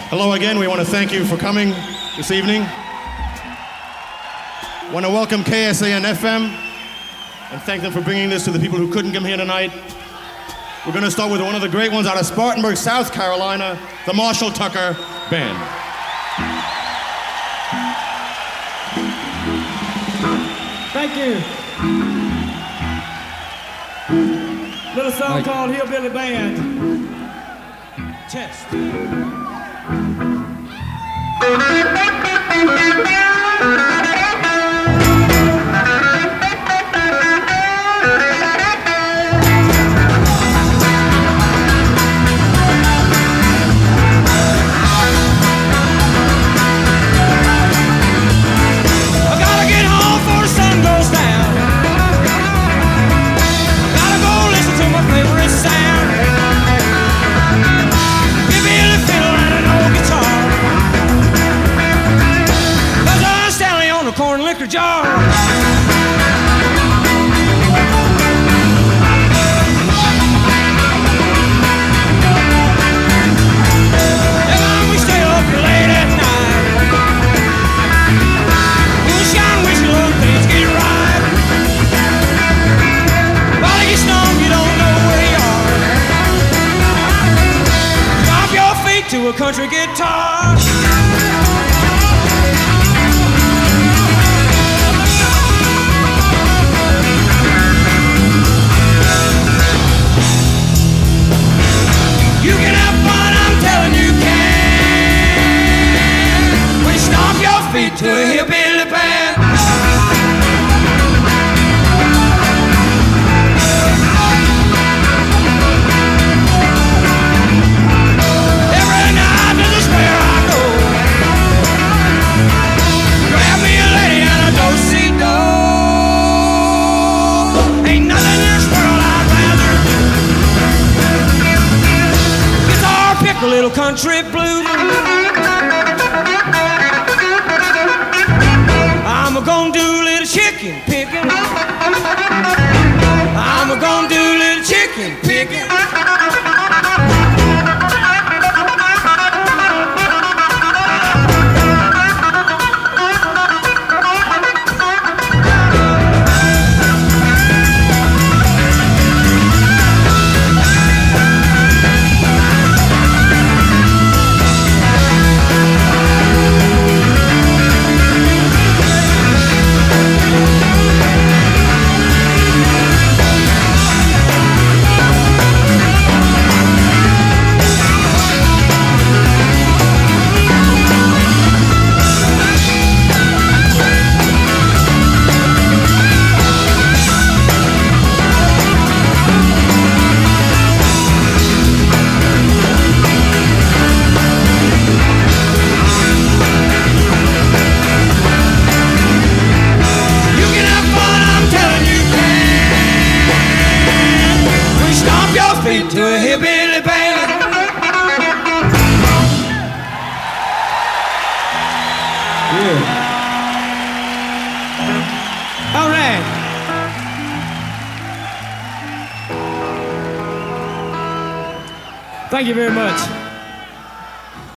Hello again, we want to thank you for coming this evening. Want to welcome KSAN FM and thank them for bringing this to the people who couldn't come here tonight. We're going to start with one of the great ones out of Spartanburg, South Carolina, the Marshall Tucker Band. Thank you. Little song called Hillbilly Band. Test. Corn liquor jar. And we stay up late at night. Moonshine, wish you luck, things get right. While you snow, you don't know where you are. Drop your feet to a country guitar. You can have fun, I'm telling you can. When you stomp your feet to a hillbilly band. Every night to the square I go. Grab me a lady and a do-si-do. Ain't nothing in this world I'd rather do. Pick a little country blues. I'm gonna do a little chicken picking. I'm gonna do a little chicken picking. To a hillbilly band. Yeah. All right. Thank you very much.